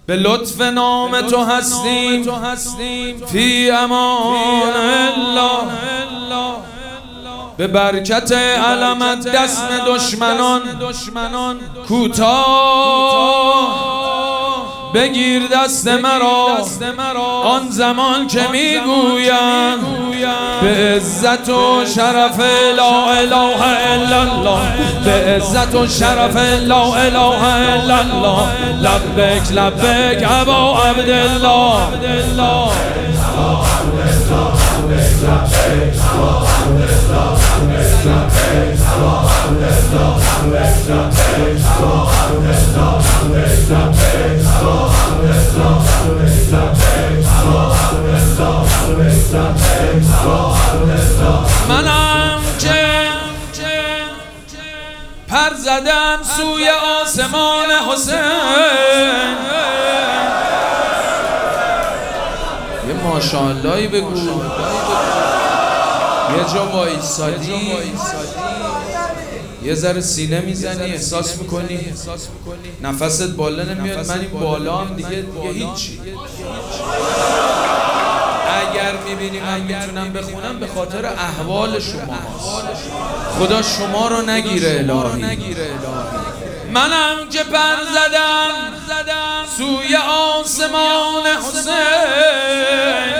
به لطف نام تو هستیم فی امان الله. به برکت علمت دست دشمنان کوتاه بگیر دست مرا آن زمان که میگویم به عزت و شرف لا اله الا الله، به عزت و شرف لا اله الا الله. لبیک لبیک ابا عبدالله. منم که پر زدم سوی آسمان حسین. یه ماشاءاللهی بگو. یه جا وایسادی یه ذره سینه میزنی احساس میکنی نفست بالا نمیاد. من این بالا هم دیگه هیچی. اگر میبینی من میتونم بخونم به خاطر احوال شما خدا شما رو نگیره الهی. منم که پر زدم سوی آسمان حسین،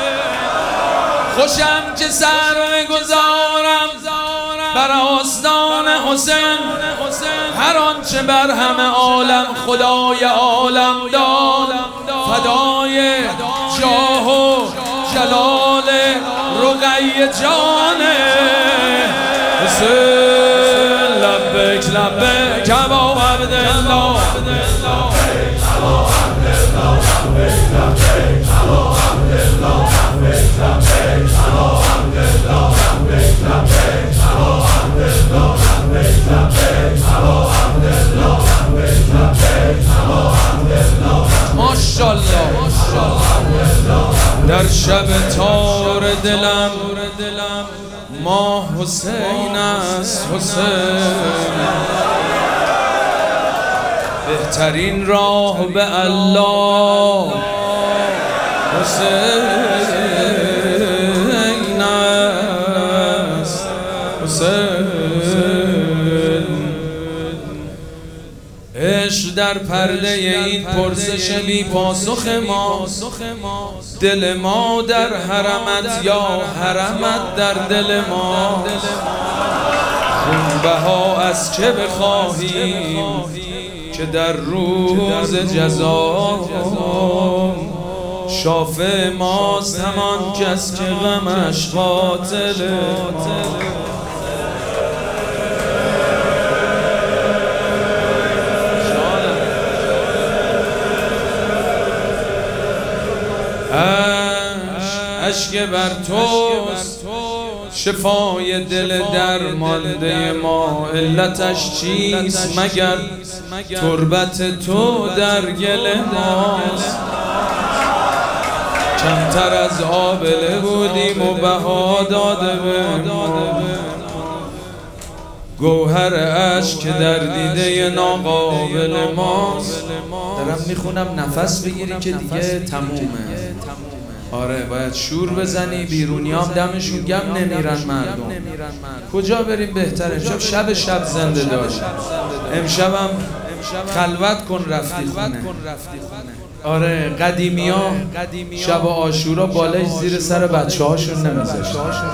خوشم که سر گذارم بر آستان حسین. هر آنچه بر همه عالم خدای عالم داد فدای جاه و جلال رقی جان حسین. لبیک لبیک ابا عبدالله. ماشاءالله در شب تار دلم ماه حسین است. حسین بهترین راه به الله حسین است. حسین عشق در پرده این پرسش بی پاسخ ما، دل ما در حرمت یا حرمت در دل ما. خونبها از چه بخواهیم که در روز جزا شافع ماست همان کس که غمش قاتله. اشک بر توست شفای دل درمانده ما، علتش چیست مگر تربت تو در گل ماست. کمتر از آبله بودیم و بها داده به ما، گوهر اشک در دیده ناقابل ماست. دارم میخونم نفس بگیری که دیگه تمومه. آره باید شور بزنی. بیرونیام دمشون گم نمیرن مردم. کجا بریم بهتر؟ امشب شب زنده داشت. امشبم خلوت کن رفتی خونه. آره قدیمی ها شب عاشورا بالش زیر سر بچه هاشون نمیذاشت.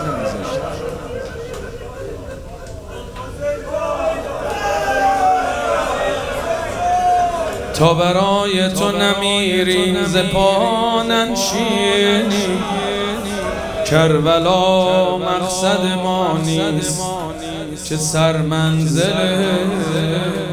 تا برای تو نمیریم ز پا ننشینیم، کربلا مقصد ما نیست که سر منزل